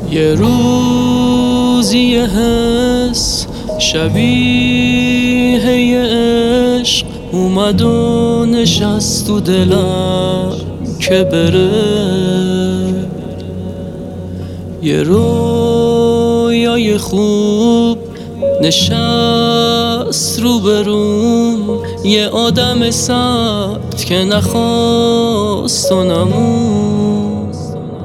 یه روزی یه حس شبیه یه عشق اومد و نشست تو دلم که بره. یه رویای خوب نشست رو بروم، یه آدم سخت که نخواست و نموند.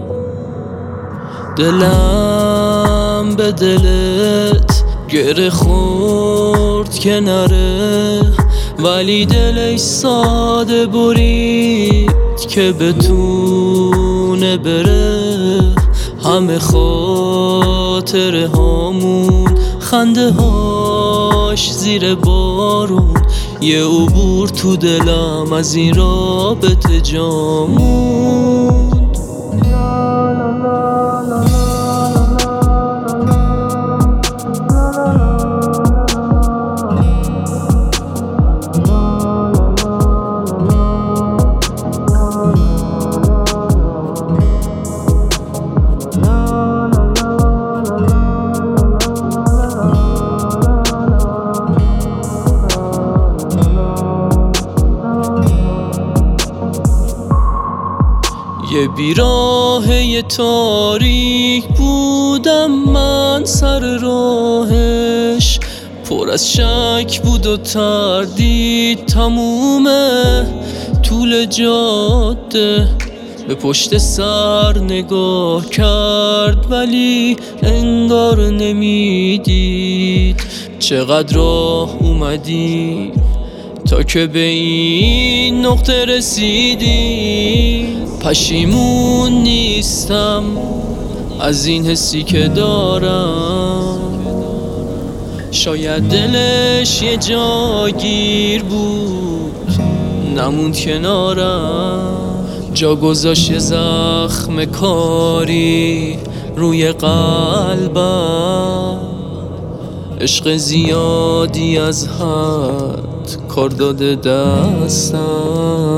دلم به دلت گره خورد که نره، ولی دلش ساده برید که بتونه بره. همه خاطره هامون، خنده هاش زیر بارون، یه عبور تو دلم از این رابطه جامون. یه بیراه تاریک بودم من سر راهش، پر از شک بود و تردید تموم طول جاده. به پشت سر نگاه کرد ولی انگار نمیدید چقدر راه اومدی تا که به این نقطه رسیدی. پشیمون نیستم از این حسی که دارم، شاید دلش یه جاگیر بود نموند کنارم. جا گذاشت زخم کاری روی قلبم، عشق زیادی از حد کار داده دستم.